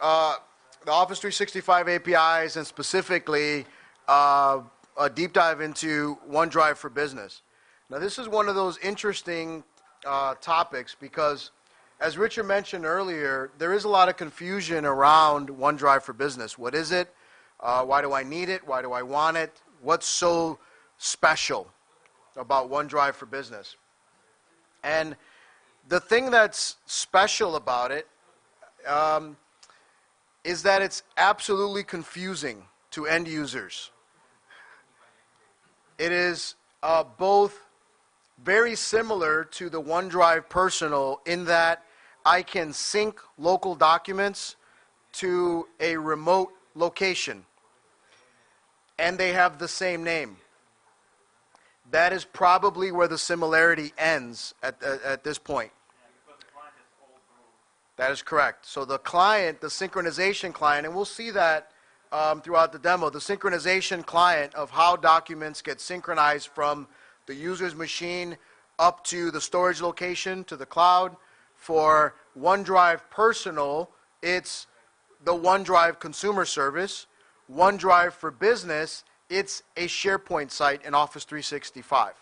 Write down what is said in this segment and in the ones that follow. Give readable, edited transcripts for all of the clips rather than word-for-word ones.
the Office 365 APIs and specifically a deep dive into OneDrive for Business. Now, this is one of those interesting topics because, as Richard mentioned earlier, there is a lot of confusion around OneDrive for Business. What is it? Why do I need it? Why do I want it? What's so special about OneDrive for Business? And the thing that's special about it is that it's absolutely confusing to end users. It is both very similar to the OneDrive Personal in that I can sync local documents to a remote location, and they have the same name. That is probably where the similarity ends at this point. That is correct. So the client, the synchronization client, and we'll see that throughout the demo, the synchronization client of how documents get synchronized from the user's machine up to the storage location, to the cloud. For OneDrive Personal, it's the OneDrive consumer service. OneDrive for Business, it's a SharePoint site in Office 365.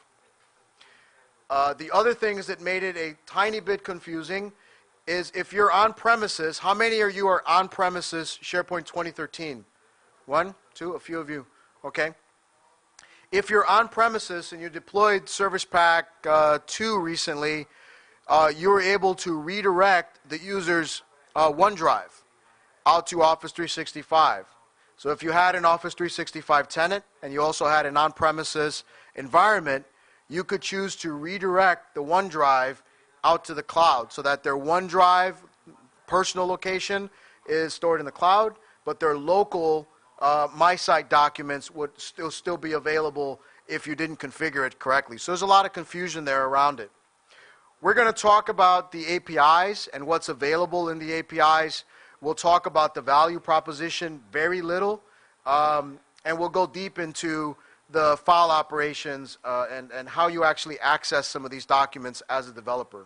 The other things that made it a tiny bit confusing is if you're on premises, how many of you are on premises SharePoint 2013? One, two, a few of you. Okay. If you're on premises and you deployed Service Pack 2 recently, you were able to redirect the user's OneDrive out to Office 365. So if you had an Office 365 tenant and you also had an on-premises environment, you could choose to redirect the OneDrive out to the cloud so that their OneDrive personal location is stored in the cloud, but their local MySite documents would still be available if you didn't configure it correctly. So there's a lot of confusion there around it. We're going to talk about the APIs and what's available in the APIs. We'll talk about the value proposition very little, and we'll go deep into the file operations and how you actually access some of these documents as a developer.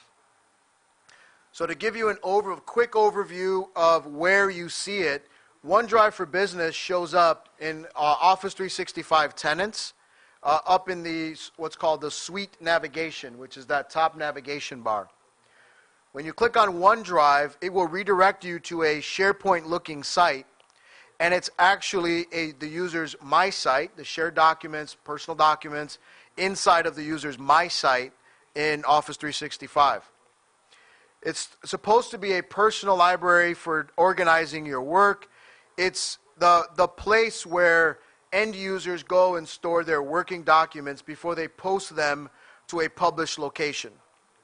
So to give you a quick overview of where you see it, OneDrive for Business shows up in Office 365 tenants, up in the what's called the suite navigation, which is that top navigation bar. When you click on OneDrive, it will redirect you to a SharePoint-looking site, and it's actually the user's MySite, the shared documents, personal documents, inside of the user's MySite in Office 365. It's supposed to be a personal library for organizing your work. It's the place where end users go and store their working documents before they post them to a published location.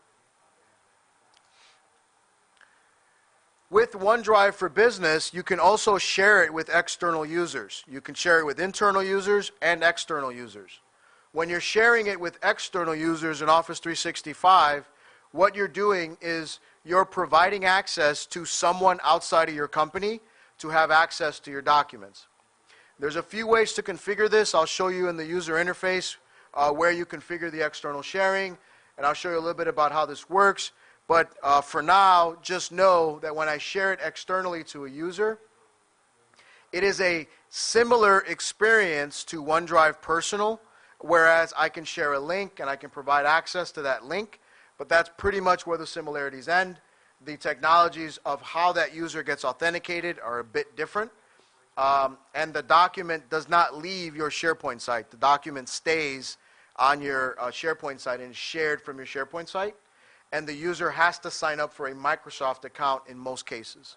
With OneDrive for Business, you can also share it with external users. You can share it with internal users and external users. When you're sharing it with external users in Office 365, what you're doing is you're providing access to someone outside of your company to have access to your documents. There's a few ways to configure this. I'll show you in the user interface where you configure the external sharing, and I'll show you a little bit about how this works. But for now, just know that when I share it externally to a user, it is a similar experience to OneDrive Personal, whereas I can share a link and I can provide access to that link, but that's pretty much where the similarities end. The technologies of how that user gets authenticated are a bit different, and the document does not leave your SharePoint site. The document stays on your SharePoint site and is shared from your SharePoint site. And the user has to sign up for a Microsoft account in most cases.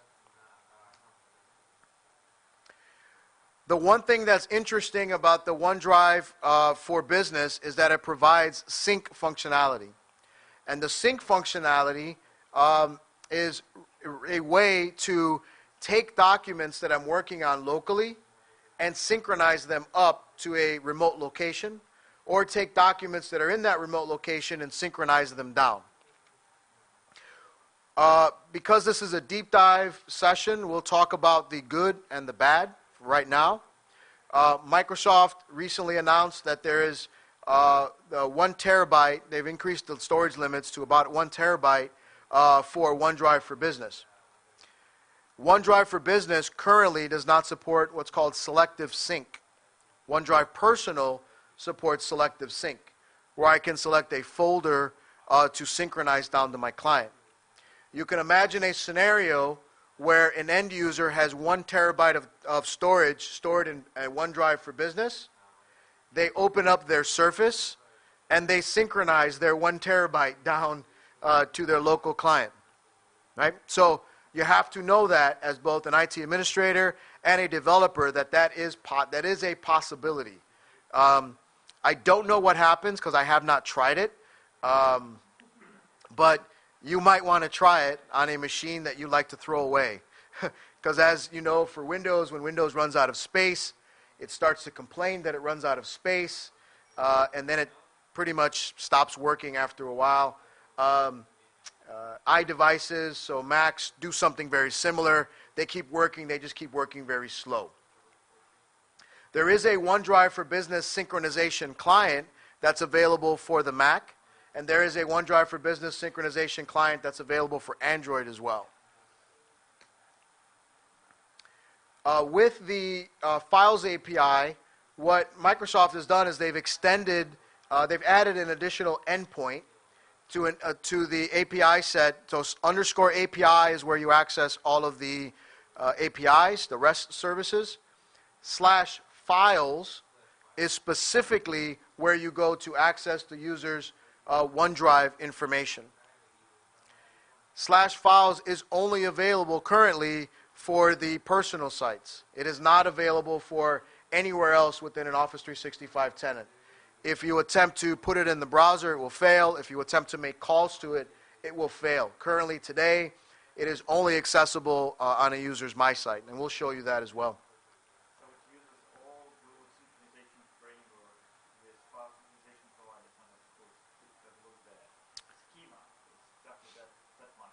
The one thing that's interesting about the OneDrive for Business is that it provides sync functionality. And the sync functionality is a way to take documents that I'm working on locally and synchronize them up to a remote location, or take documents that are in that remote location and synchronize them down. Because this is a deep dive session, we'll talk about the good and the bad right now. Microsoft recently announced that there is 1 terabyte. They've increased the storage limits to about 1 terabyte for OneDrive for Business. OneDrive for Business currently does not support what's called selective sync. OneDrive Personal supports selective sync, where I can select a folder to synchronize down to my client. You can imagine a scenario where an end user has 1 terabyte of storage stored in OneDrive for Business. They open up their Surface, and they synchronize their 1 terabyte down to their local client. Right? So you have to know that as both an IT administrator and a developer that is a possibility. I don't know what happens because I have not tried it, but you might want to try it on a machine that you like to throw away. Because as you know, for Windows, when Windows runs out of space, it starts to complain that it runs out of space, and then it pretty much stops working after a while. iDevices, so Macs, do something very similar. They keep working, they just keep working very slow. There is a OneDrive for Business synchronization client that's available for the Mac, and there is a OneDrive for Business synchronization client that's available for Android as well. With the Files API, what Microsoft has done is they've added an additional endpoint to the API set. So underscore API is where you access all of the APIs, the REST services. /files is specifically where you go to access the user's OneDrive information. /files is only available currently for the personal sites. It is not available for anywhere else within an Office 365 tenant. If you attempt to put it in the browser, it will fail. If you attempt to make calls to it, it will fail. Currently, today, it is only accessible on a user's My Site, and we'll show you that as well. So it uses all the synchronization framework with file synchronization providers when it's supposed to look the schema. Exactly that one,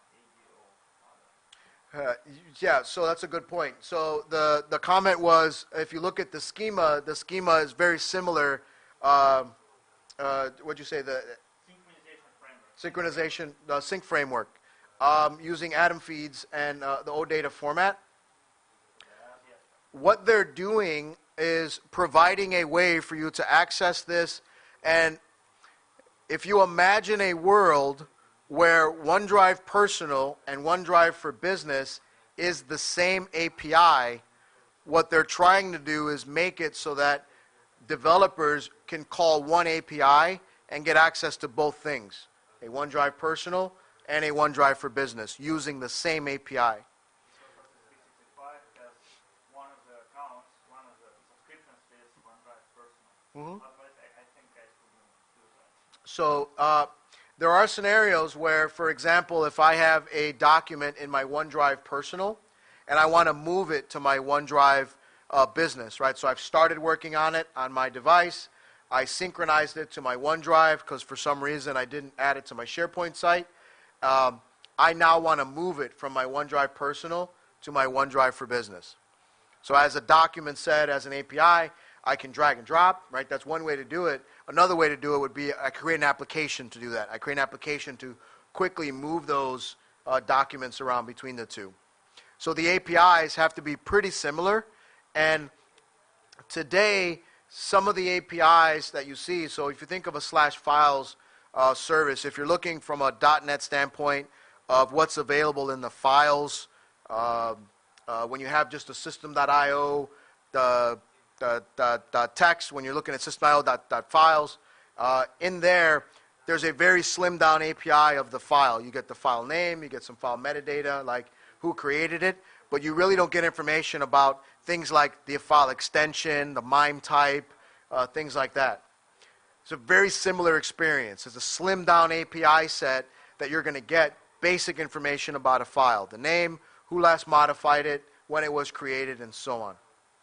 ADO, other. Yeah, so that's a good point. So the comment was, if you look at the schema is very similar. What'd you say? The synchronization, the sync framework, using Atom feeds and the OData format. What they're doing is providing a way for you to access this. And if you imagine a world where OneDrive Personal and OneDrive for Business is the same API, what they're trying to do is make it so that developers can call one API and get access to both things, a OneDrive Personal and a OneDrive for Business, using the same API. Because the 365 has one of the accounts, one of the subscriptions is OneDrive Personal. Otherwise, I think guys couldn't do that. So there are scenarios where, for example, if I have a document in my OneDrive Personal and I want to move it to my OneDrive Business, right? So I've started working on it on my device. I synchronized it to my OneDrive because for some reason I didn't add it to my SharePoint site. I now want to move it from my OneDrive Personal to my OneDrive for Business. So as a document said, as an API, I can drag and drop, right? That's one way to do it. Another way to do it would be I create an application to do that. I create an application to quickly move those documents around between the two. So the APIs have to be pretty similar. And today, some of the APIs that you see, so if you think of a /files service, if you're looking from a .NET standpoint of what's available in the files, when you have just a system.io, the text, when you're looking at system.io.files, in there's a very slimmed down API of the file. You get the file name, you get some file metadata, like who created it, but you really don't get information about things like the file extension, the MIME type, things like that. It's a very similar experience. It's a slimmed down API set that you're going to get basic information about a file, the name, who last modified it, when it was created, and so on.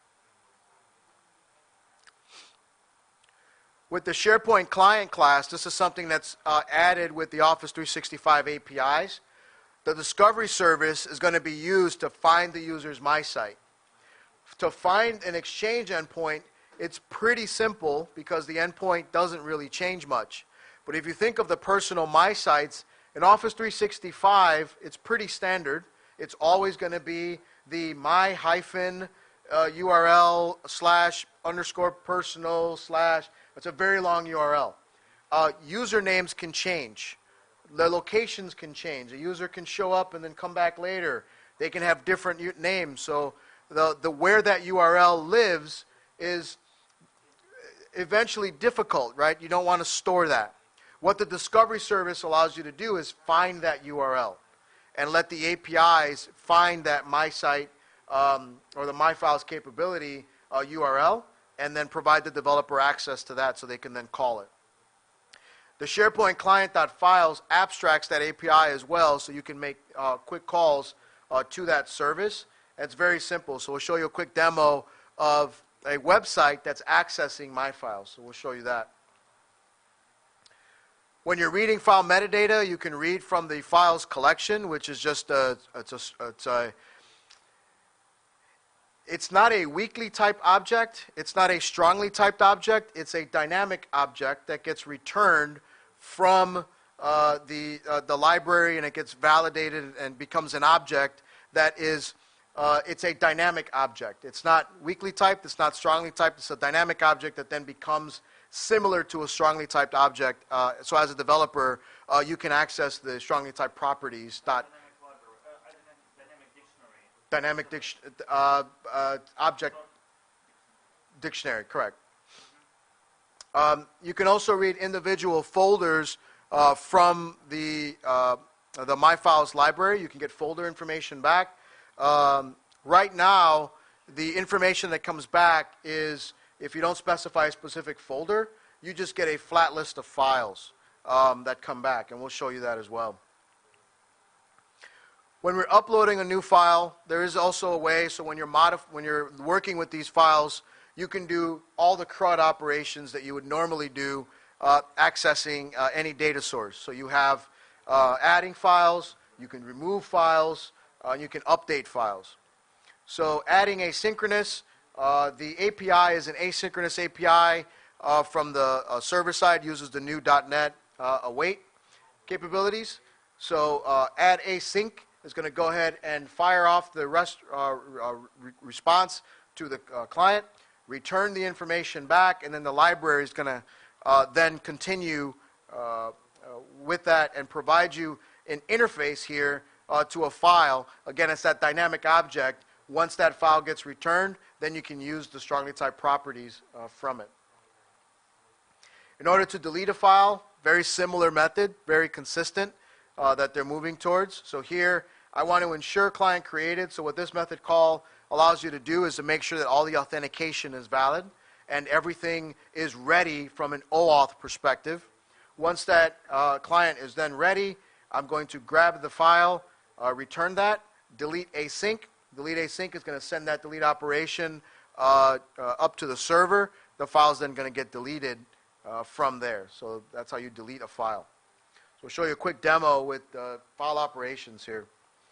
With the SharePoint client class, this is something that's added with the Office 365 APIs. The discovery service is going to be used to find the user's My Site. To find an Exchange endpoint, it's pretty simple because the endpoint doesn't really change much. But if you think of the personal My Sites, in Office 365, it's pretty standard. It's always going to be the my hyphen URL slash underscore personal slash, it's a very long URL. Usernames can change. The locations can change. A user can show up and then come back later. They can have different names. So the where that URL lives is eventually difficult, right? You don't want to store that. What the Discovery Service allows you to do is find that URL and let the APIs find that my site or the MyFiles capability URL, and then provide the developer access to that so they can then call it. The SharePoint client.files abstracts that API as well, so you can make quick calls to that service. It's very simple. So we'll show you a quick demo of a website that's accessing MyFiles. So we'll show you that. When you're reading file metadata, you can read from the files collection, which is just it's not a weakly typed object. It's not a strongly typed object. It's a dynamic object that gets returned from the library, and it gets validated and becomes an object that is, it's a dynamic object. It's not weakly typed. It's not strongly typed. It's a dynamic object that then becomes similar to a strongly typed object. So as a developer, you can access the strongly typed properties. Dynamic object dictionary, correct. You can also read individual folders from the MyFiles library. You can get folder information back. Right now, the information that comes back is, if you don't specify a specific folder, you just get a flat list of files that come back, and we'll show you that as well. When we're uploading a new file, there is also a way, so when you're working with these files, you can do all the CRUD operations that you would normally do accessing any data source. So you have adding files, you can remove files, you can update files. So adding asynchronous, the API is an asynchronous API from the server side, uses the new .NET await capabilities. So add async is going to go ahead and fire off the response to the client, return the information back, and then the library is going to then continue with that and provide you an interface here to a file. Again, it's that dynamic object. Once that file gets returned, then you can use the strongly typed properties from it. In order to delete a file, very similar method, very consistent that they're moving towards. So here, I want to ensure client created. So what this method call allows you to do is to make sure that all the authentication is valid and everything is ready from an OAuth perspective. Once that client is then ready, I'm going to grab the file, return that, delete async. Delete async is going to send that delete operation up to the server. The file is then going to get deleted from there. So that's how you delete a file. So we'll show you a quick demo with file operations here.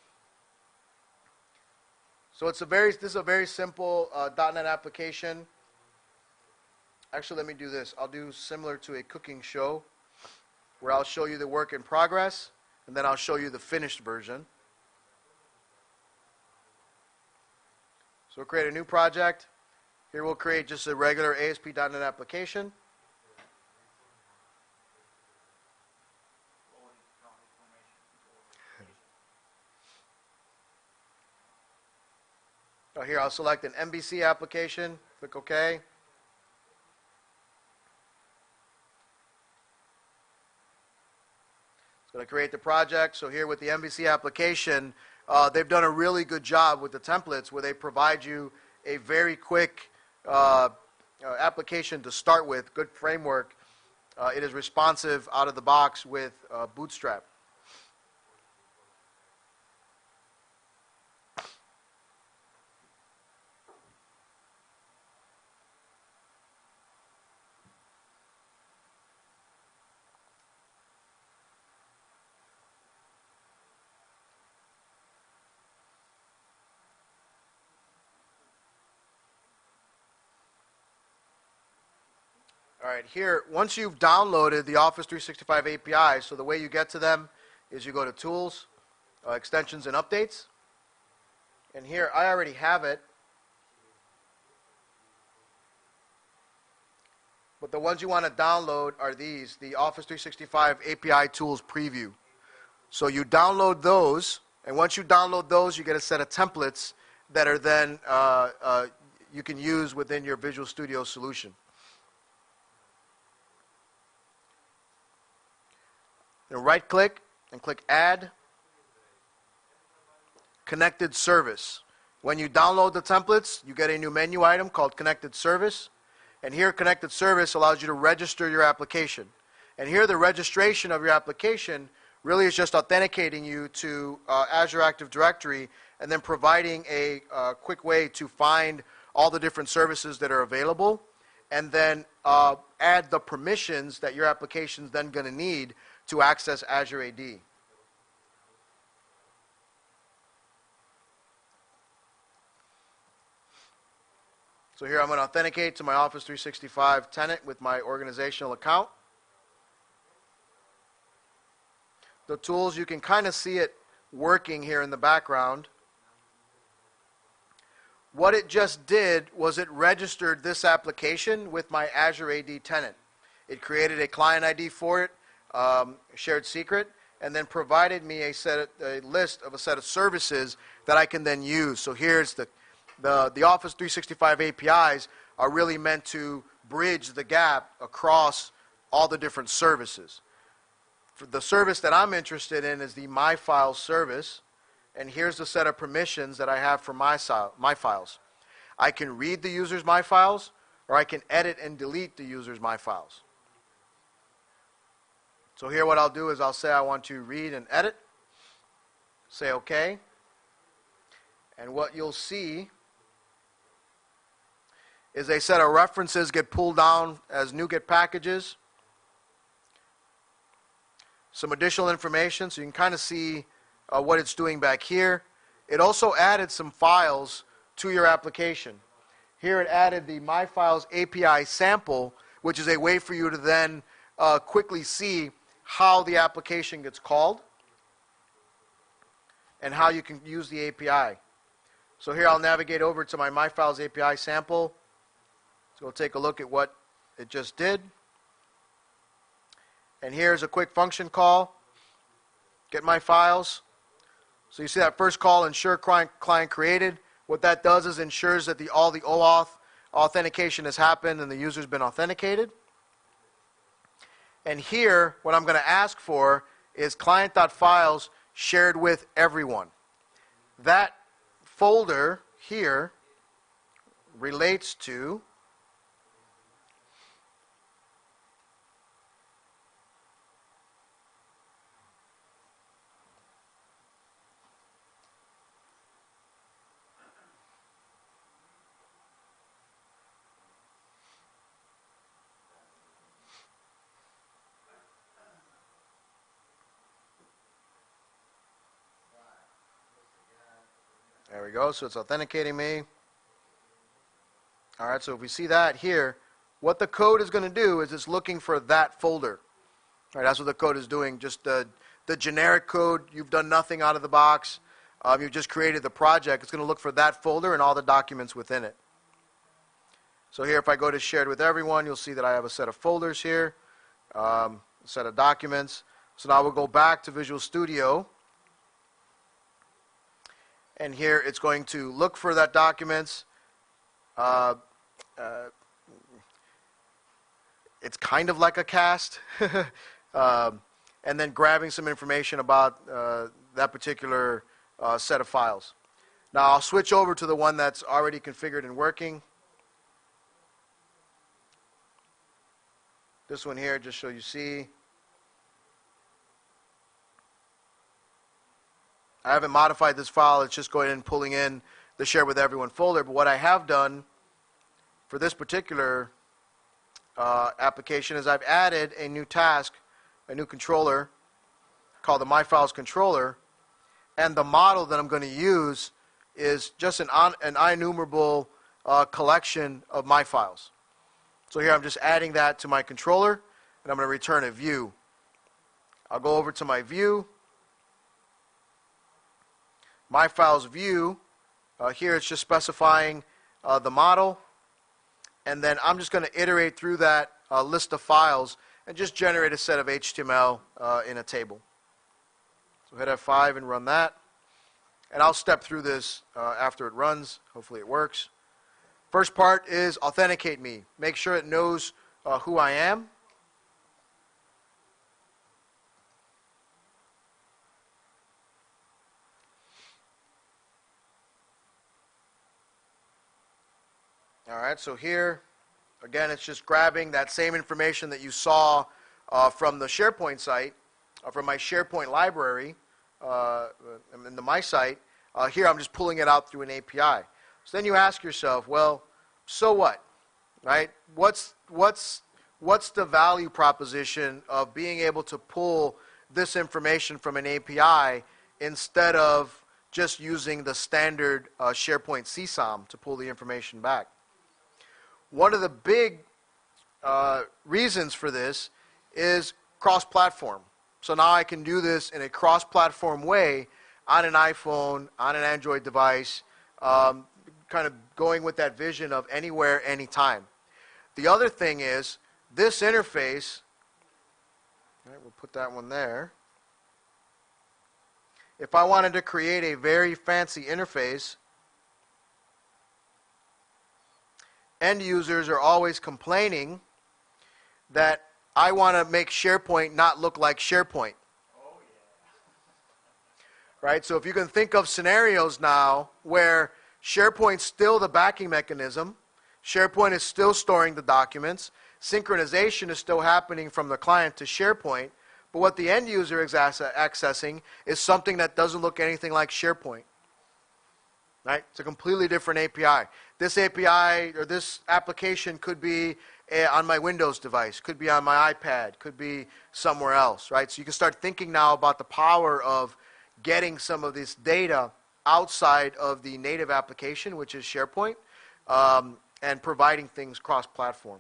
So this is a very simple .NET application. Actually, let me do this. I'll do similar to a cooking show, where I'll show you the work in progress, and then I'll show you the finished version. So we'll create a new project. Here we'll create just a regular ASP.NET application. Here I'll select an MVC application, click OK. It's going to create the project. So here with the MVC application, they've done a really good job with the templates where they provide you a very quick application to start with, good framework. It is responsive out of the box with Bootstrap. All right, here, once you've downloaded the Office 365 API, so the way you get to them is you go to Tools, Extensions and Updates, And here, I already have it. But the ones you want to download are these, the Office 365 API Tools Preview. So you download those, and once you download those, you get a set of templates that are then you can use within your Visual Studio solution. Then right-click and click Add, Connected Service. When you download the templates, you get a new menu item called Connected Service. And here, Connected Service allows you to register your application. And here, the registration of your application really is just authenticating you to Azure Active Directory and then providing a quick way to find all the different services that are available and then add the permissions that your application is then going to need to access Azure AD. So here I'm going to authenticate to my Office 365 tenant with my organizational account. The tools, you can kind of see it working here in the background. What it just did was it registered this application with my Azure AD tenant. It created a client ID for it, shared secret, and then provided me a list of a set of services that I can then use. So here's the Office 365 APIs are really meant to bridge the gap across all the different services. For the service that I'm interested in is the My Files service, and here's the set of permissions that I have for my files. I can read the user's My Files, or I can edit and delete the user's My Files. So here what I'll do is I'll say I want to read and edit, say OK, and what you'll see is a set of references get pulled down as NuGet packages. Some additional information, so you can kind of see what it's doing back here. It also added some files to your application. Here it added the My Files API sample, which is a way for you to then quickly see how the application gets called and how you can use the API. So here I'll navigate over to my My Files API sample. So we'll take a look at what it just did. And here's a quick function call. Get my files. So you see that first call, ensure client created. What that does is ensures that all the OAuth authentication has happened and the user's been authenticated. And here, what I'm going to ask for is client.files shared with everyone. That folder here relates to there we go, so it's authenticating me. All right, so if we see that here, what the code is going to do is it's looking for that folder. All right, that's what the code is doing, just the generic code. You've done nothing out of the box. You've just created the project. It's going to look for that folder and all the documents within it. So here, if I go to shared with everyone, you'll see that I have a set of folders here, a set of documents. So now we'll go back to Visual Studio. And here it's going to look for that documents. It's kind of like a cast. And then grabbing some information about that particular set of files. Now I'll switch over to the one that's already configured and working. This one here, just so you see. I haven't modified this file. It's just going in and pulling in the Share with Everyone folder. But what I have done for this particular application is I've added a new task, a new controller called the My Files controller. And the model that I'm going to use is just an IEnumerable collection of My Files. So here I'm just adding that to my controller, and I'm going to return a view. I'll go over to my view. My Files view Here it's just specifying the model, and then I'm just going to iterate through that list of files and just generate a set of HTML in a table. So hit F5 and run that. And I'll step through this after it runs. Hopefully it works. First part is authenticate me. Make sure it knows who I am. All right, so here, again, it's just grabbing that same information that you saw from the SharePoint site, from my SharePoint library, in the My Site. Here, I'm just pulling it out through an API. So then you ask yourself, well, so what, right? What's the value proposition of being able to pull this information from an API instead of just using the standard SharePoint CSOM to pull the information back? One of the big reasons for this is cross-platform. So now I can do this in a cross-platform way on an iPhone, on an Android device, kind of going with that vision of anywhere, anytime. The other thing is this interface, all right, we'll put that one there. If I wanted to create a very fancy interface, end users are always complaining that I want to make SharePoint not look like SharePoint. Oh, yeah. Right? So if you can think of scenarios now where SharePoint's still the backing mechanism, SharePoint is still storing the documents, synchronization is still happening from the client to SharePoint, but what the end user is accessing is something that doesn't look anything like SharePoint. Right? It's a completely different API. This API or this application could be on my Windows device, could be on my iPad, could be somewhere else, right? So you can start thinking now about the power of getting some of this data outside of the native application, which is SharePoint, and providing things cross-platform.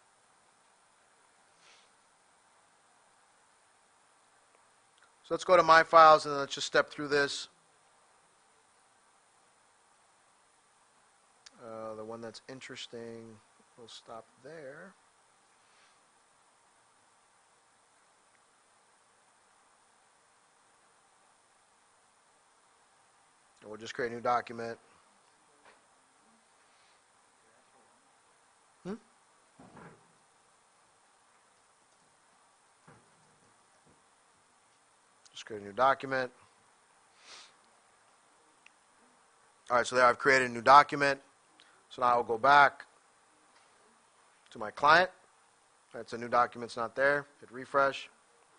So let's go to My Files and then let's just step through this. The one that's interesting, we'll stop there. And we'll just create a new document. Just create a new document. All right, so there I've created a new document. So now I'll go back to my client. That's a new document's not there. Hit refresh.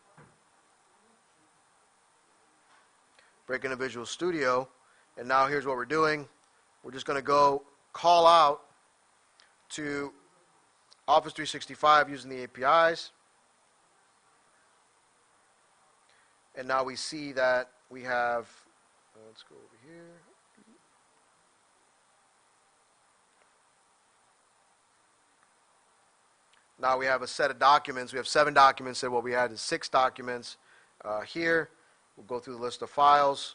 Break into Visual Studio. And now here's what we're doing. We're just going to go call out to Office 365 using the APIs. And now we see that we have, let's go over here. Now we have a set of documents. We have 7 documents, and what we had is 6 documents here. We'll go through the list of files.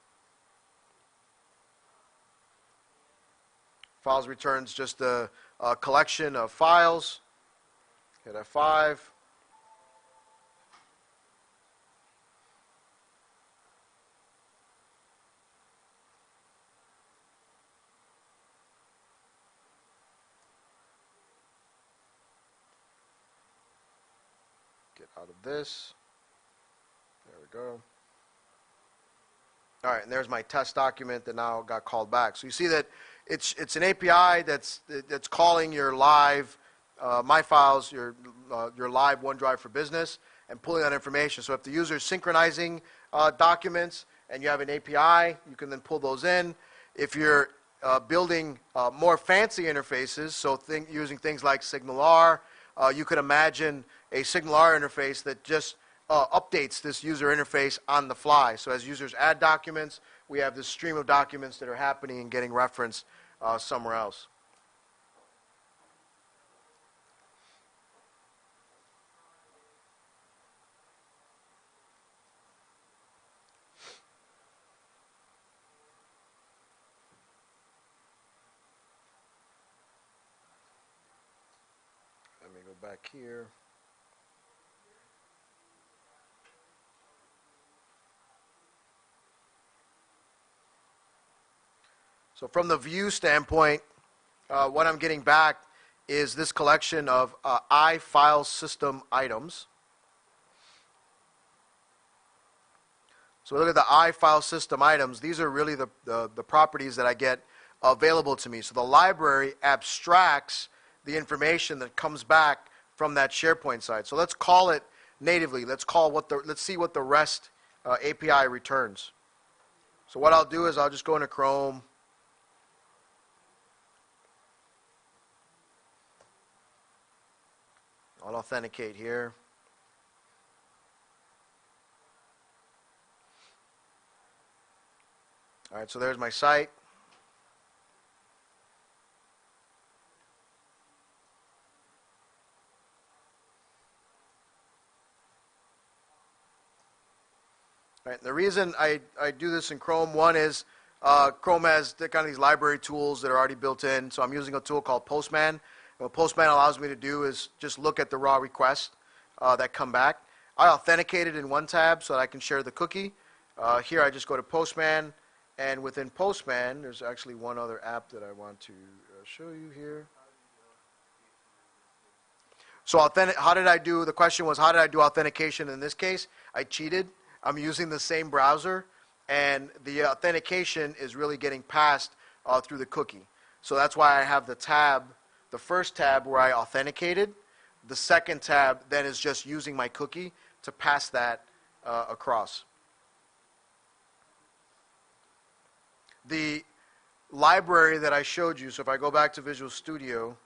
Files returns just a collection of files. Hit F5. Get out of this. There we go. All right, and there's my test document that now got called back. So you see that it's an API that's calling your live My Files, your live OneDrive for Business, and pulling that information. So if the user is synchronizing documents and you have an API, you can then pull those in. If you're building more fancy interfaces, so using things like SignalR, you could imagine a SignalR interface that just updates this user interface on the fly. So as users add documents, we have this stream of documents that are happening and getting referenced somewhere else. back here. So from the view standpoint, what I'm getting back is this collection of iFile system items. So look at the iFile system items. These are really the properties that I get available to me. So the library abstracts the information that comes back from that SharePoint side. So let's call it natively. Let's see what the REST API returns. So what I'll do is I'll just go into Chrome. I'll authenticate here. All right, so there's my site. All right, the reason I do this in Chrome, one is Chrome has kind of these library tools that are already built in. So I'm using a tool called Postman. What Postman allows me to do is just look at the raw requests that come back. I authenticate it in one tab so that I can share the cookie. Here I just go to Postman, and within Postman, there's actually one other app that I want to show you here. So how did I do, the question was, how did I do authentication in this case? I cheated. I'm using the same browser, and the authentication is really getting passed through the cookie. So that's why I have the tab, the first tab where I authenticated. The second tab then is just using my cookie to pass that across. The library that I showed you, so if I go back to Visual Studio,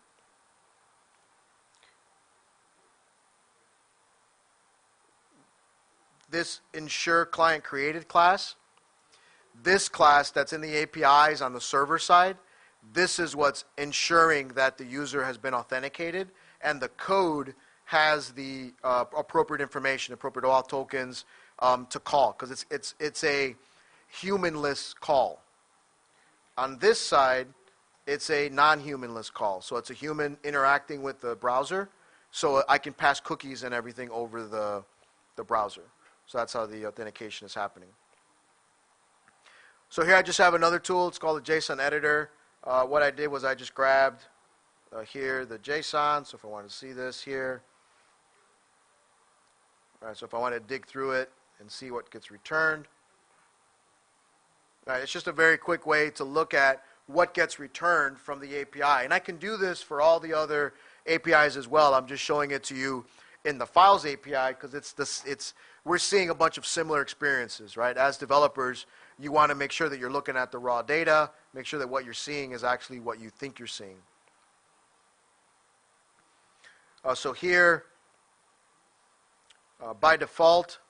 this ensure client created class, this class that's in the APIs on the server side, this is what's ensuring that the user has been authenticated, and the code has the appropriate information, appropriate auth tokens to call, because it's a humanless call. On this side, it's a non-humanless call, so it's a human interacting with the browser, so I can pass cookies and everything over the browser. So that's how the authentication is happening. So here I just have another tool. It's called the JSON editor. What I did was I just grabbed here the JSON. So if I want to see this here. All right, so if I want to dig through it and see what gets returned. All right, it's just a very quick way to look at what gets returned from the API. And I can do this for all the other APIs as well. I'm just showing it to you in the Files API because we're seeing a bunch of similar experiences, right? As developers, you want to make sure that you're looking at the raw data, make sure that what you're seeing is actually what you think you're seeing. So here, by default,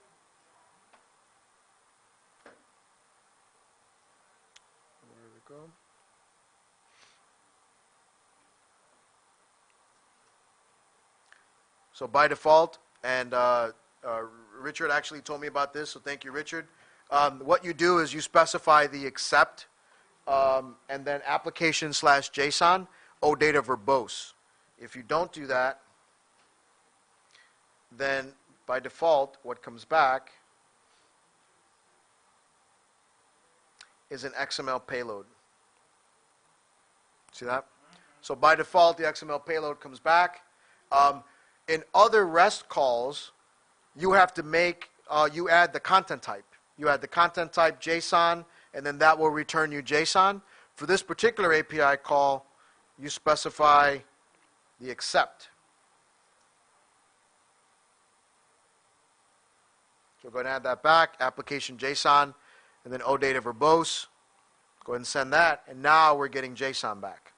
where did it go? So by default, and Richard actually told me about this, so thank you, Richard. What you do is you specify the accept, and then application/JSON, OData verbose. If you don't do that, then by default, what comes back is an XML payload. See that? So by default, the XML payload comes back. In other REST calls, you have to you add the content type. You add the content type JSON, and then that will return you JSON. For this particular API call, you specify the accept. So go ahead and add that back, application JSON, and then OData verbose. Go ahead and send that, and now we're getting JSON back.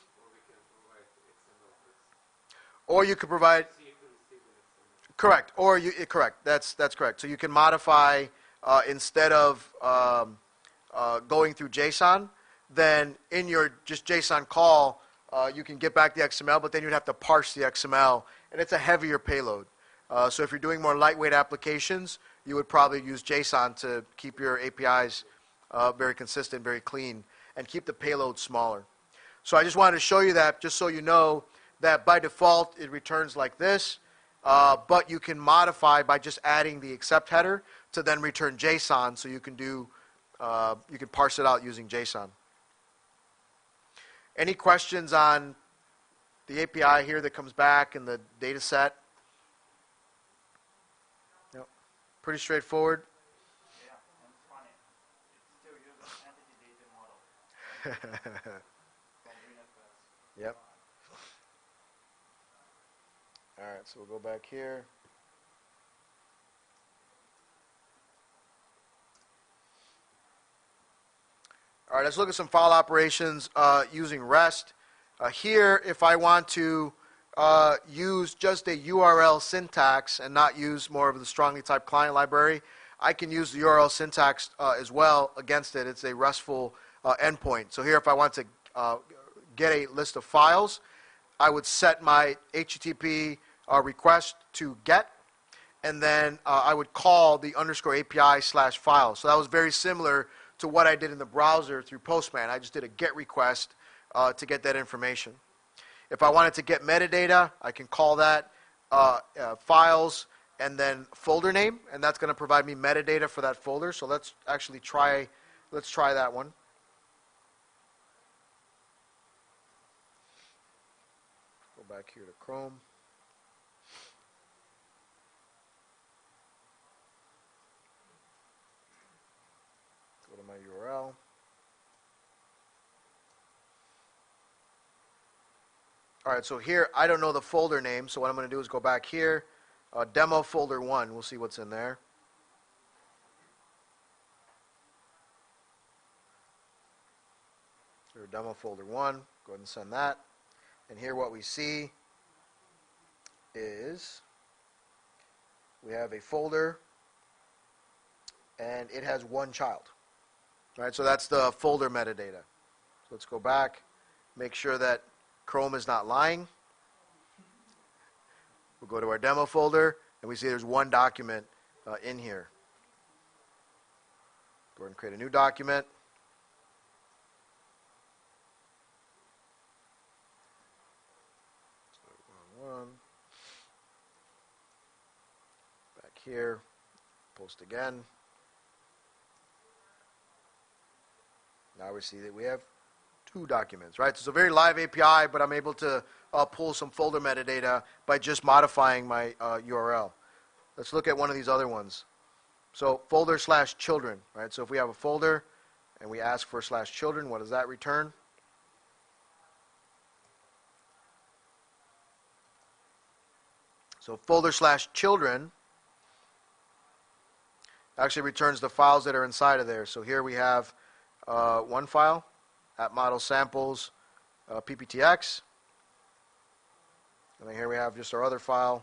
Or you could provide, correct, correct, that's correct. So you can modify, instead of going through JSON, then in your just JSON call, you can get back the XML, but then you'd have to parse the XML, and it's a heavier payload. So if you're doing more lightweight applications, you would probably use JSON to keep your APIs very consistent, very clean, and keep the payload smaller. So I just wanted to show you that, just so you know that by default it returns like this, but you can modify by just adding the accept header to then return JSON, so you can parse it out using JSON. Any questions on the API here that comes back in the data set? Yep. Pretty straightforward. Yeah, and it's funny. It still uses entity data model from WinFS. Yep. All right, so we'll go back here. All right, let's look at some file operations using REST. Here, if I want to use just a URL syntax and not use more of the strongly typed client library, I can use the URL syntax as well against it. It's a RESTful endpoint. So here, if I want to get a list of files, I would set my HTTP request to GET, and then I would call the underscore API / file. So that was very similar to what I did in the browser through Postman. I just did a GET request to get that information. If I wanted to get metadata, I can call that files and then folder name, and that's going to provide me metadata for that folder. So let's actually try that one. Go back here to Chrome. Go to my URL. All right, so here, I don't know the folder name, so what I'm going to do is go back here, demo folder 1, we'll see what's in there. Here, demo folder 1, go ahead and send that. And here what we see is we have a folder, and it has one child. All right, so that's the folder metadata. So let's go back, make sure that Chrome is not lying. We'll go to our demo folder, and we see there's one document in here. Go ahead and create a new document. One. Back here, post again. Now we see that we have two documents, right? So it's a very live API, but I'm able to pull some folder metadata by just modifying my URL. Let's look at one of these other ones. So folder / children, right? So if we have a folder and we ask for / children, what does that return? So folder / children actually returns the files that are inside of there. So here we have one file, app model samples, PPTX. And then here we have just our other file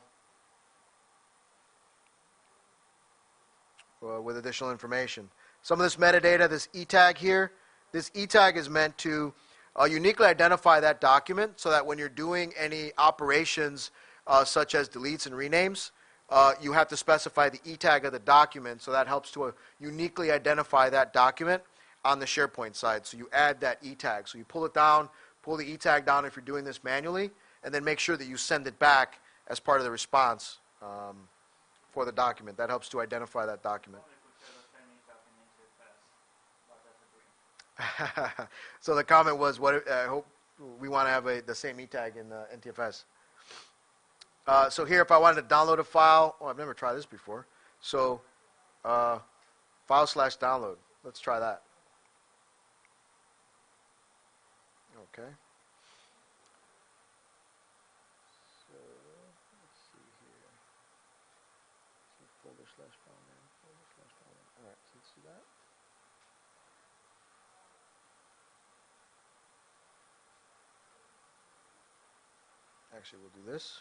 with additional information. Some of this metadata, this E tag here, this E tag is meant to uniquely identify that document so that when you're doing any operations such as deletes and renames, you have to specify the E tag of the document, so that helps to uniquely identify that document on the SharePoint side. So you add that E tag. So you pull it down, pull the E tag down if you're doing this manually, and then make sure that you send it back as part of the response for the document. That helps to identify that document. So the comment was, I hope we want to have the same E tag in NTFS. So here, if I wanted to download a file, I've never tried this file / download. Let's try that. Okay. So let's see here. So folder / file name, folder / file name. All right, so let's do that. Actually, we'll do this.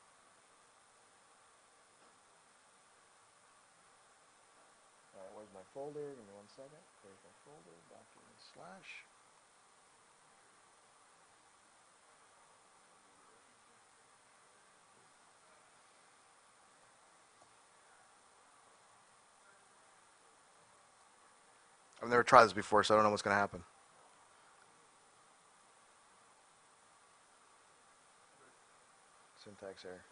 Where's my folder. Give me 1 second. There's my folder. Document slash. I've never tried this before, so I don't know what's going to happen. Syntax error.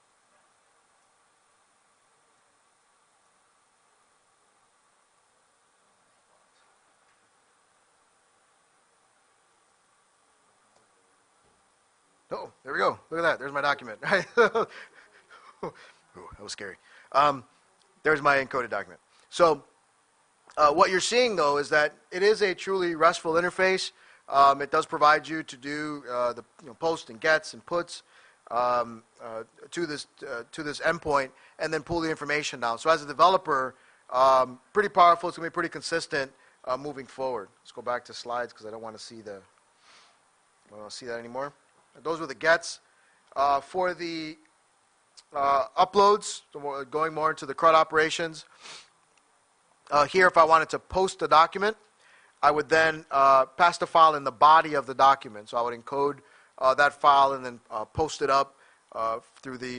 Oh, there we go. Look at that. There's my document. Ooh, that was scary. There's my encoded document. So what you're seeing, though, is that it is a truly RESTful interface. It does provide you to do the post and gets and puts to this endpoint, and then pull the information down. So as a developer, pretty powerful. It's going to be pretty consistent moving forward. Let's go back to slides because I don't want to see that anymore. Those were the gets. For the uploads, so going more into the CRUD operations, here if I wanted to post a document, I would then pass the file in the body of the document. So I would encode that file and then post it up through the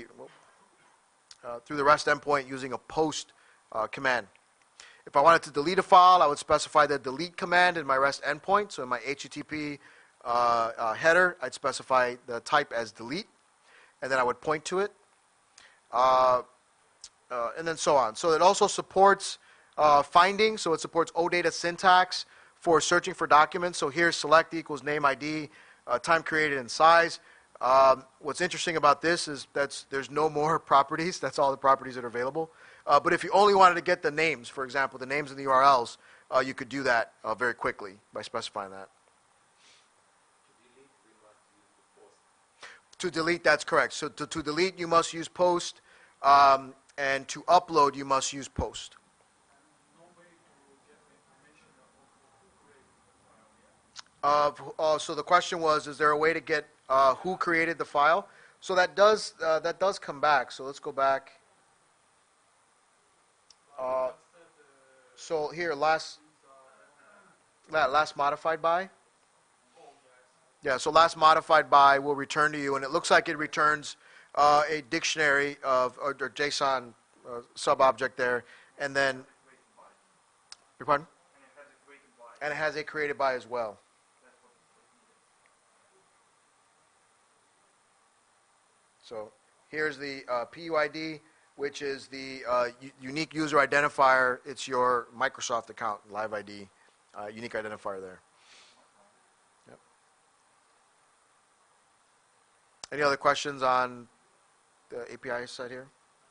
REST endpoint using a post command. If I wanted to delete a file, I would specify the delete command in my REST endpoint. So in my HTTP header, I'd specify the type as delete, and then I would point to it, and then so on. So it also supports finding, so it supports OData syntax for searching for documents. So here, select equals name ID, time created, and size. What's interesting about this is there's no more properties. That's all the properties that are available. But if you only wanted to get the names, for example, the names and the URLs, you could do that very quickly by specifying that. To delete, that's correct. So to delete, you must use post, and to upload, you must use post. So the question was, is there a way to get who created the file? So that does come back. So let's go back. So here, last modified by. Yeah, so last modified by will return to you, and it looks like it returns a dictionary or JSON sub-object there, and then, your pardon? And it has a created by as well. So here's the PUID, which is the unique user identifier. It's your Microsoft account, Live ID, unique identifier there. Yep. Any other questions on the API side here?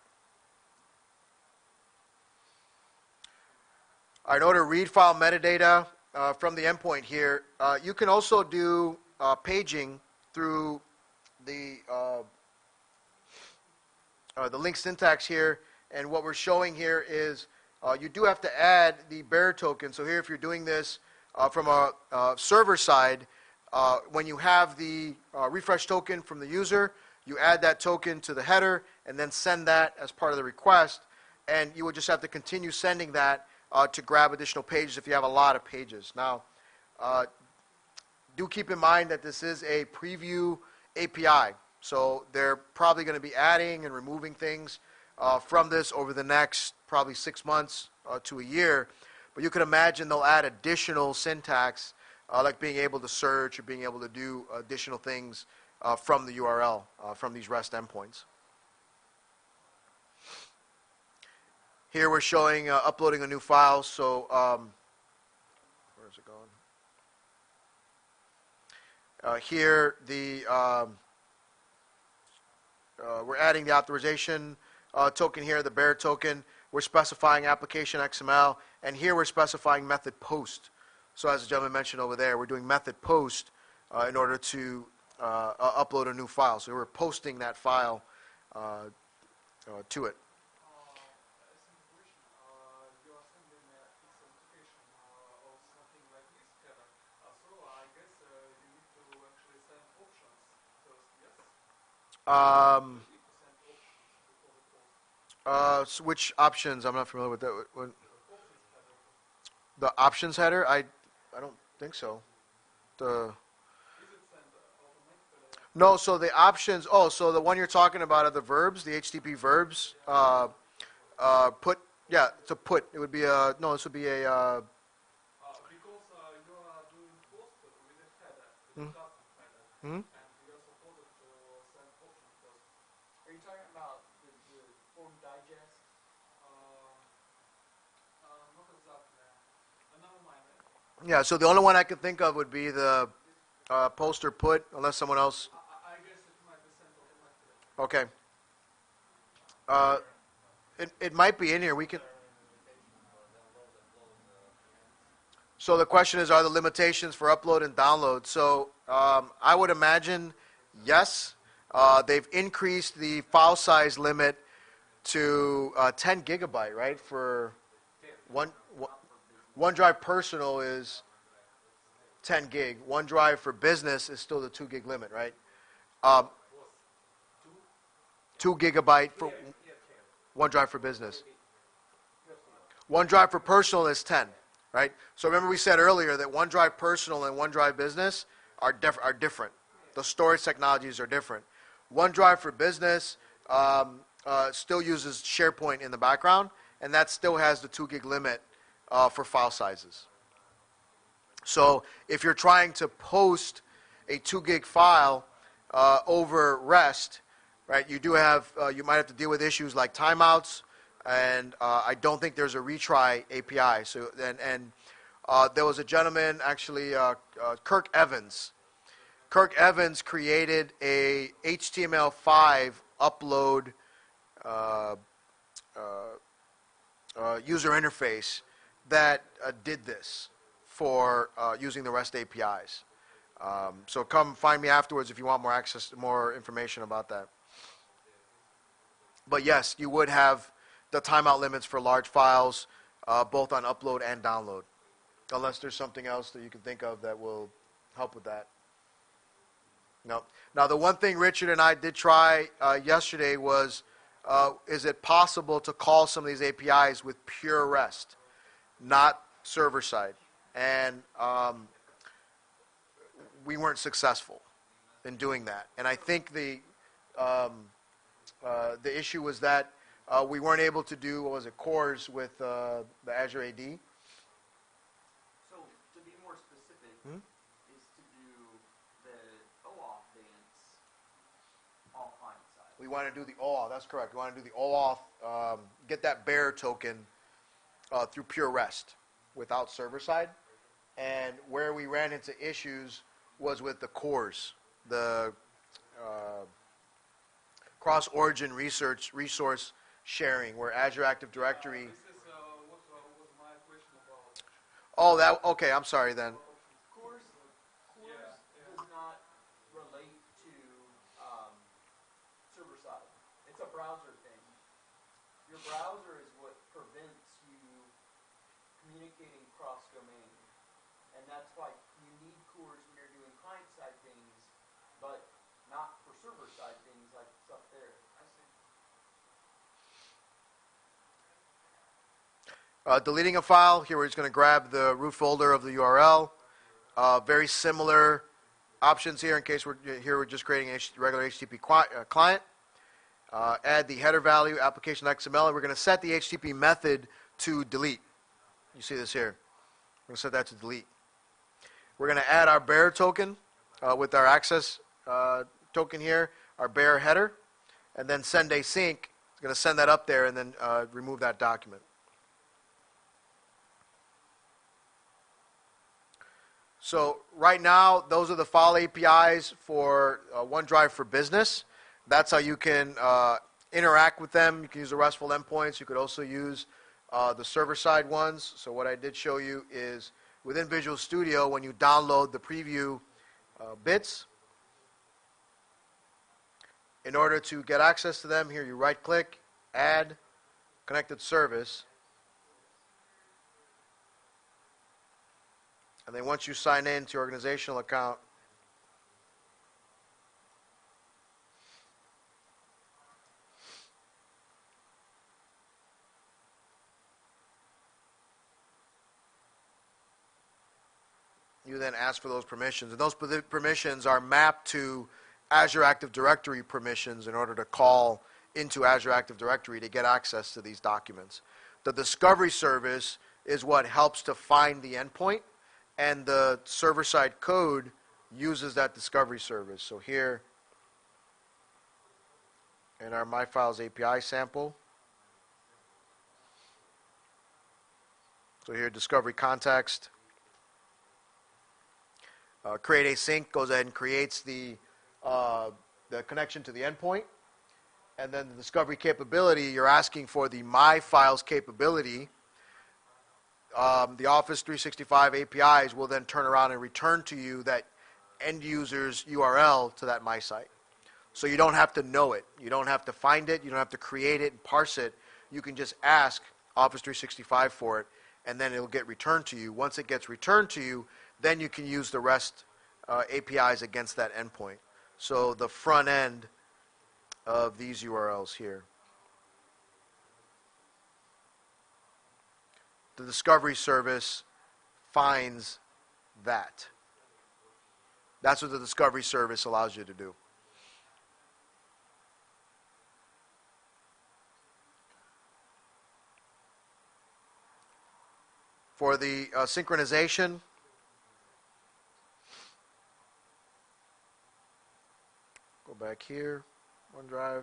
All right, in order to read file metadata from the endpoint here, you can also do paging through the link syntax here. And what we're showing here is you do have to add the bearer token. So here, if you're doing this from a server side, when you have the refresh token from the user, you add that token to the header and then send that as part of the request. And you would just have to continue sending that to grab additional pages if you have a lot of pages. Now, do keep in mind that this is a preview API. So they're probably going to be adding and removing things from this over the next probably 6 months to a year. But you can imagine they'll add additional syntax, like being able to search or being able to do additional things from the URL, from these REST endpoints. Here we're showing uploading a new file. So where is it going? Here we're adding the authorization token here, the bearer token. We're specifying application XML, and here we're specifying method post. So as the gentleman mentioned over there, we're doing method post in order to upload a new file. So we're posting that file to it. So which options? I'm not familiar with that. The options header, I don't think so. The No, so the options. Oh, so the one you're talking about are the verbs, the HTTP verbs. Put. Yeah, it's a put. It would be a no. This would be a. Because you are doing post with a header, Hmm? with a custom header, Hmm? and you are supposed to send option post. Are you talking about the form digest? Not exactly. Never mind. Yeah. So the only one I could think of would be the post or put, unless someone else. I guess it might be sent automatically. Okay. Uh, it might be in here. We can. So the question is, are the limitations for upload and download? So I would imagine yes. They've increased the file size limit to 10 gigabyte, right? For one OneDrive Personal is 10 gig. OneDrive for Business is still the 2 gig limit, right? Um, 2 gigabyte for OneDrive for Business. OneDrive for Personal is 10, right? So remember we said earlier that OneDrive Personal and OneDrive Business are different. The storage technologies are different. OneDrive for Business still uses SharePoint in the background, and that still has the 2 gig limit for file sizes. So if you're trying to post a 2 gig file over REST, right, you do have, you might have to deal with issues like timeouts, and I don't think there's a retry API. So there was a gentleman, actually, Kirk Evans. Kirk Evans created a HTML5 upload user interface that did this for using the REST APIs. So come find me afterwards if you want more access, more information about that. But yes, you would have the timeout limits for large files, both on upload and download, unless there's something else that you can think of that will help with that. No. Now, the one thing Richard and I did try yesterday was, is it possible to call some of these APIs with pure REST, not server side? And we weren't successful in doing that. And I think the issue was that we weren't able to do, what was it, cores with the Azure AD. So to be more specific, is to do the OAuth dance all client side. We want to do the OAuth, that's correct. We want to do the OAuth, get that bearer token through pure REST without server side. And where we ran into issues was with the cores, the cross-origin resource sharing, where Azure Active Directory. This is what was my question about. Oh, that okay. I'm sorry then. Cores does not relate to server side. It's a browser thing. Your browser is what prevents you communicating cross-domain. And that's why you need cores when you're doing client-side things, but not for server-side things like stuff there. I see. Deleting a file, here we're just going to grab the root folder of the URL. Very similar options here in case we're just creating a regular HTTP client. Add the header value, application XML, and we're going to set the HTTP method to delete. You see this here. We're going to set that to delete. We're going to add our bearer token with our access token here, our bearer header, and then send async. It's going to send that up there and then remove that document. So right now, those are the file APIs for OneDrive for Business. That's how you can interact with them. You can use the RESTful endpoints. You could also use the server-side ones. So what I did show you is within Visual Studio, when you download the preview bits, in order to get access to them, here you right-click, Add Connected Service. And then once you sign in to your organizational account, you then ask for those permissions. And those permissions are mapped to Azure Active Directory permissions in order to call into Azure Active Directory to get access to these documents. The discovery service is what helps to find the endpoint, and the server-side code uses that discovery service. So here, in our MyFiles API sample, so here, discovery context, create async goes ahead and creates the connection to the endpoint. And then the discovery capability, you're asking for the MyFiles capability. The Office 365 APIs will then turn around and return to you that end user's URL to that My site. So you don't have to know it. You don't have to find it. You don't have to create it and parse it. You can just ask Office 365 for it, and then it'll get returned to you. Once it gets returned to you, then you can use the REST APIs against that endpoint. So the front end of these URLs here. The discovery service finds that. That's what the discovery service allows you to do. For the synchronization, go back here, OneDrive.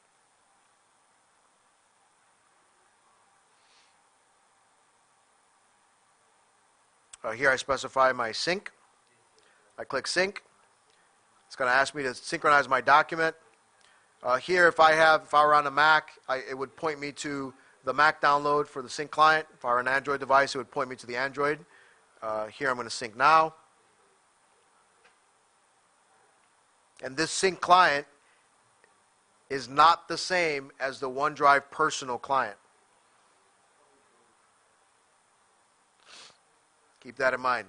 Here I specify my sync. I click sync. It's going to ask me to synchronize my document. Here, if I were on a Mac, it would point me to the Mac download for the sync client. If I were an Android device, it would point me to the Android. Here I'm going to sync now. And this sync client is not the same as the OneDrive personal client. Keep that in mind.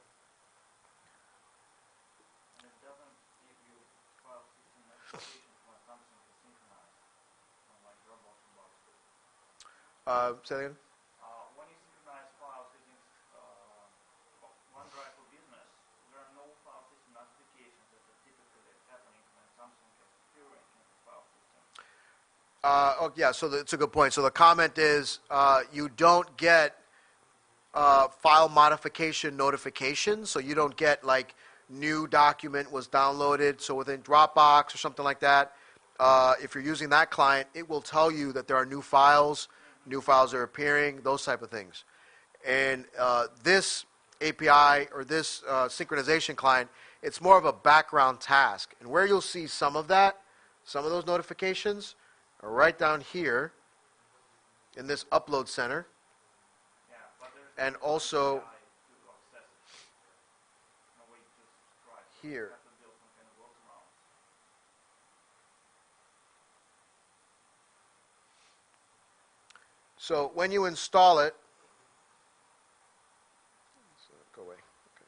And it doesn't give you file system notifications when something is synchronized, like Dropbox and Box. Say that again? When you synchronize files using OneDrive for Business, there are no file system notifications that are typically happening when something is appearing in the file system. Yeah, so it's a good point. So the comment is you don't get file modification notifications, so you don't get like new document was downloaded. So within Dropbox or something like that, if you're using that client, it will tell you that there are new files are appearing, those type of things. And this API or this synchronization client, it's more of a background task. And where you'll see some of that, some of those notifications, are right down here in this upload center. Yeah, but there's And no also API to access it. No way to subscribe. here. You have to build some kind of workaround. So when you install it, go away. Okay.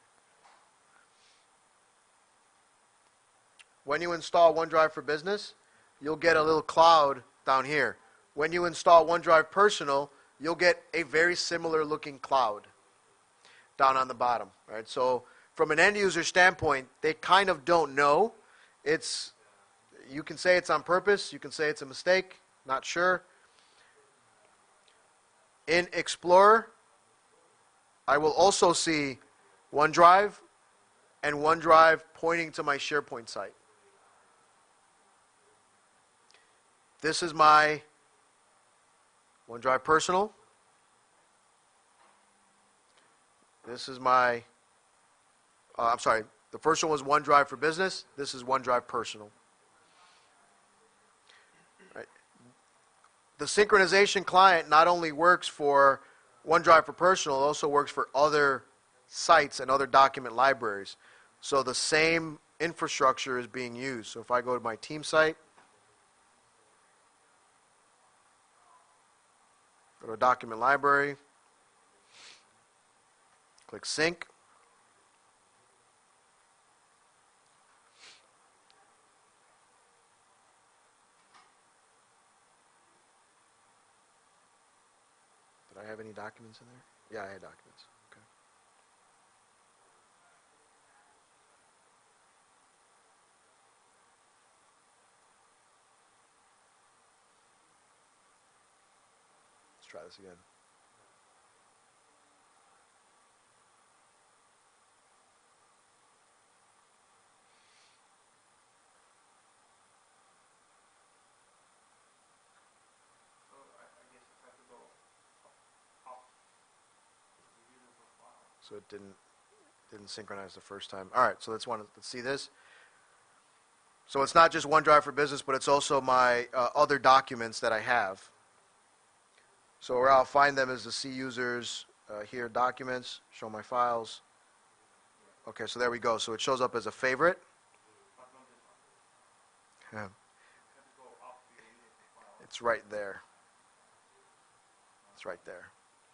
When you install OneDrive for Business, you'll get a little cloud down here. When you install OneDrive Personal, you'll get a very similar looking cloud down on the bottom. Right? So from an end user standpoint, they kind of don't know. You can say it's on purpose, you can say it's a mistake, not sure. In Explorer, I will also see OneDrive and OneDrive pointing to my SharePoint site. This is my OneDrive Personal. This is my, I'm sorry, the first one was OneDrive for Business. This is OneDrive Personal. Right. The synchronization client not only works for OneDrive for Personal, it also works for other sites and other document libraries. So the same infrastructure is being used. So if I go to my team site, go to a document library, click sync. Did I have any documents in there? Yeah, I had documents. Okay. try this again. So I guess you have to go up the user profile. So it didn't synchronize the first time. All right, so let's see this. So it's not just OneDrive for Business, but it's also my other documents that I have. So where I'll find them is the C users here, documents, show my files. Okay, so there we go. So it shows up as a favorite. But not this one. Yeah, You have to go up to the user profile. it's right there. It's right there.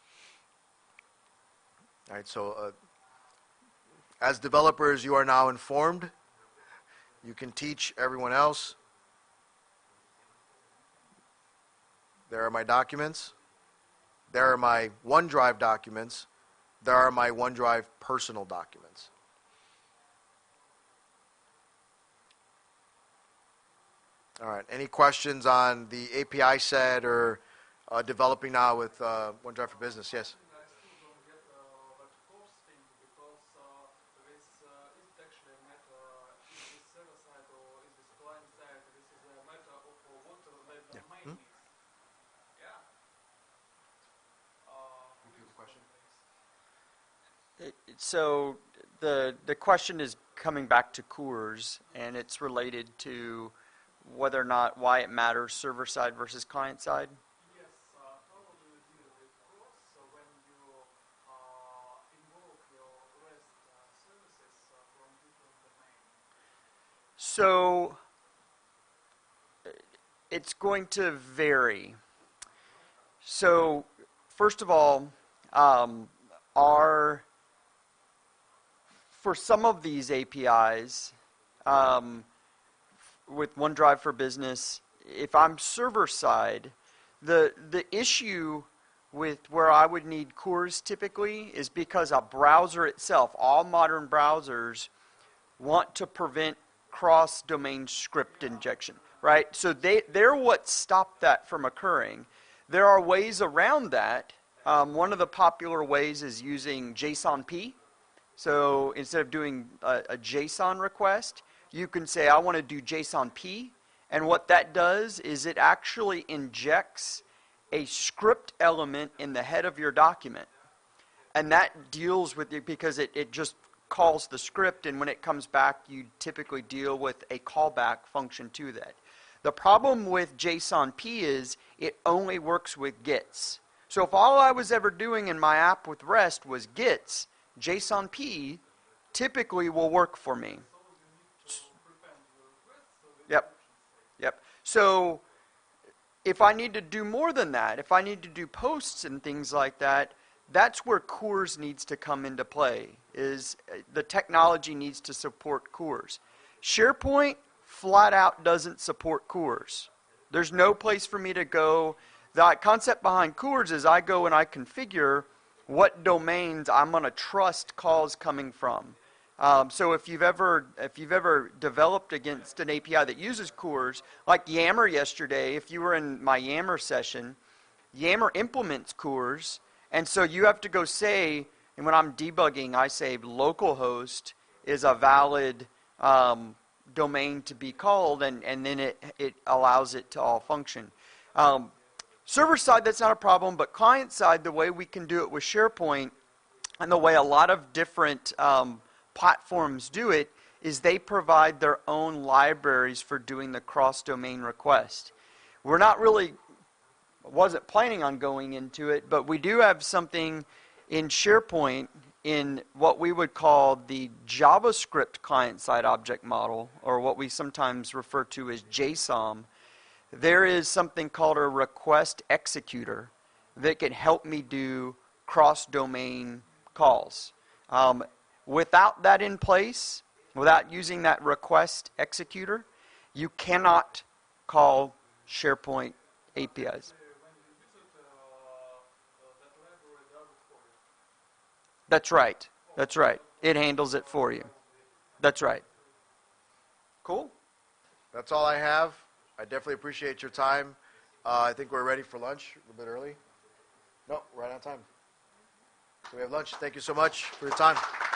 All right, so as developers, you are now informed. You can teach everyone else. There are my documents. There are my OneDrive documents. There are my OneDrive personal documents. All right, any questions on the API set or developing now with OneDrive for Business? Yes? I still don't get that course thing because this is it actually a matter, is this server side or is this client side? This is a matter of what the domain is. Yeah. So the question is coming back to Coors, and it's related to whether or not why it matters server side versus client side. Yes, how do you deal with course? So when you invoke your REST services from different domains. So it's going to vary. So first of all, for some of these APIs, with OneDrive for Business, if I'm server side, the issue with where I would need CORS typically is because a browser itself, all modern browsers want to prevent cross-domain script injection, right? So they're what stopped that from occurring. There are ways around that. One of the popular ways is using JSON-P. So instead of doing a JSON request, you can say, I want to do JSON-P. And what that does is it actually injects a script element in the head of your document. And that deals with it because it just calls the script, and when it comes back, you typically deal with a callback function to that. The problem with JSON-P is it only works with GETs. So if all I was ever doing in my app with REST was GETs, JSON-P typically will work for me. Yep. Yep. So if I need to do more than that, if I need to do posts and things like that, that's where CORS needs to come into play, is the technology needs to support CORS. SharePoint flat out doesn't support CORS. There's no place for me to go. The concept behind CORS is I go and I configure what domains I'm going to trust calls coming from. So if you've ever developed against an API that uses CORS, like Yammer yesterday, if you were in my Yammer session, Yammer implements CORS, and so you have to go say, and when I'm debugging, I say localhost is a valid domain to be called, and then it allows it to all function. Server side, that's not a problem, but client side, the way we can do it with SharePoint, and the way a lot of different platforms do it, is they provide their own libraries for doing the cross-domain request. We're not really, wasn't planning on going into it, but we do have something in SharePoint in what we would call the JavaScript client-side object model, or what we sometimes refer to as JSOM. There is something called a request executor that can help me do cross-domain calls. Without that in place, without using that request executor, you cannot call SharePoint APIs. That's right. That's right. It handles it for you. That's right. Cool. That's all I have. I definitely appreciate your time. I think we're ready for lunch a little bit early. No, right on time. So we have lunch. Thank you so much for your time.